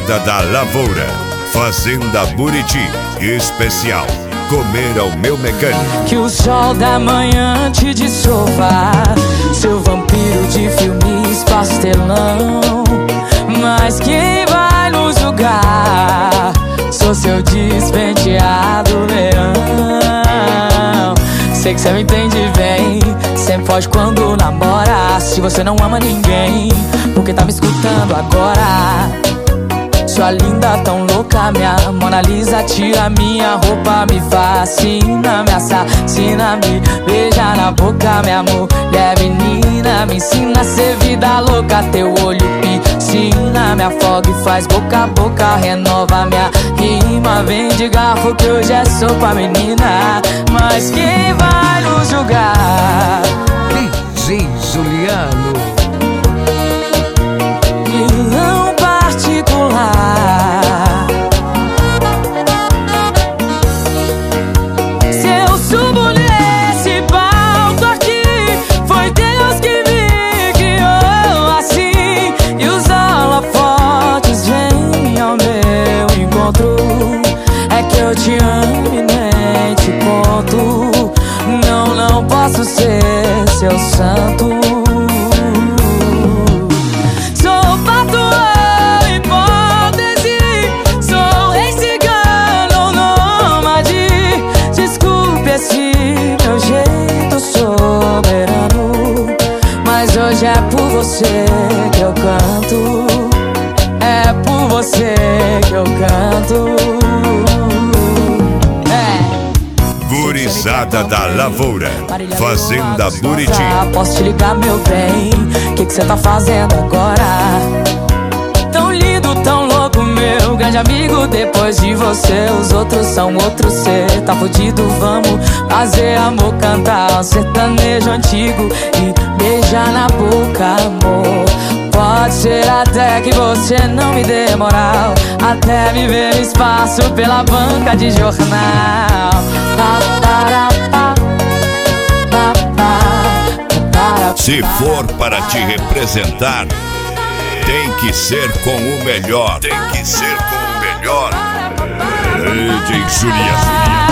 Gurizada da Lavoura, Fazenda Buriti, especial Comer ao Meu Mecânico. Que o sol da manhã te desova, seu vampiro de filmes pastelão. Mas quem vai nos julgar? Sou seu despenteado leão. Sei que cê me entende bem, sempre foge quando namora. Se você não ama ninguém, porque tá me escutando agora? Sua linda tão louca, minha Mona Lisa, tira minha roupa, me fascina, me assassina, me beija na boca, minha mulher menina, me ensina a ser vida louca, teu olho piscina, me afoga e faz boca a boca, renova minha rima, vem de garfo que hoje é sopa, menina, mas quem vai nos julgar? DJ Juliano, vilão particular. Se eu subo nesse palco aqui, foi Deus que me guiou assim. E os holofotes vêm ao meu encontro. É que eu te amo e nem te conto. Não posso ser seu santo. Hoje é por você que eu canto, é por você que eu canto. Gurizada da Lavoura, Fazenda Buriti. Posso te ligar, meu bem? Que cê tá fazendo agora? Tão lindo, tão louco, meu grande amigo. Depois de você, os outros são outros. Cê tá fudido, vamos fazer amor, cantar um sertanejo antigo e beijar na boca, amor. Pode ser até que você não me dê moral, até me ver no espaço pela banca de jornal. Se for para te representar, tem que ser com o melhor. Tem que ser com o melhor. DJ Juliano.